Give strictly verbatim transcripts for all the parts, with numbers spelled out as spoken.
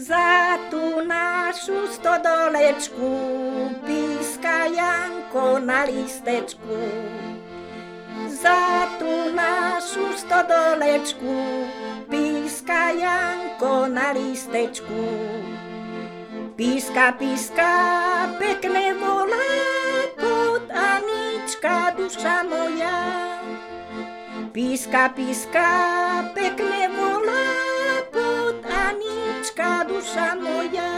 Za tú našu stodolečku píska Janko na listečku. Za tú našu stodolečku píska Janko na listečku. Píska, píska, pekne volá, pod Anička, duša moja. Píska, píska, pekne volá, pod Anička, duša moja.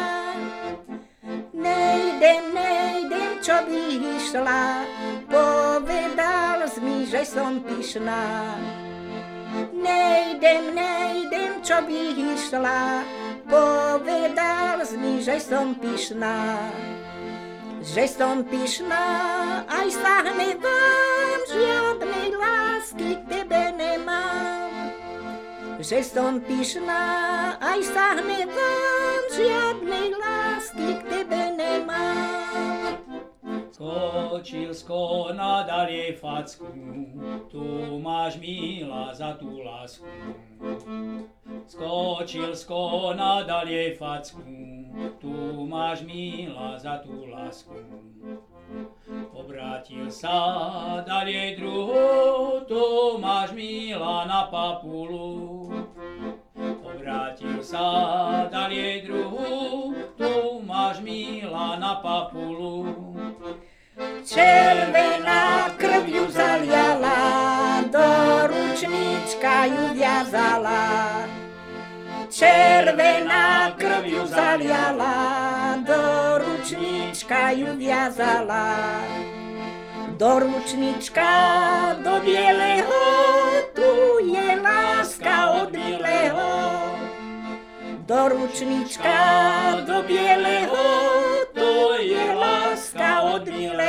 Nejdem, nejdem, čo by išla, povedal mi, že som pyšná. Nejdem, nejdem, čo by išla, povedal mi, že som pyšná. Že som pyšná, aj sa hnevám, žiadnej lásky k tebe nemám. Že som pyšná, aj sa hnevám, žiadnej lásky k tebe nemám. Skočil z kona, dal jej facku, tu máš milá za tú lásku. Skočil z kona, dal jej facku, tu máš milá za tú lásku. Obrátil sa, dal jej druhú, tu máš milá na papulu. Obrátil sa, dal jej druhú, tu máš milá na papulu. Červená krv ju zaliala, do ručníčka ju viazala. Červená krv ju zaliala, do ručníčka ju viazala. Do ručníčka, do bieleho, tu je láska od bieleho. Do ručníčka, do bieleho, tu je láska od bieleho.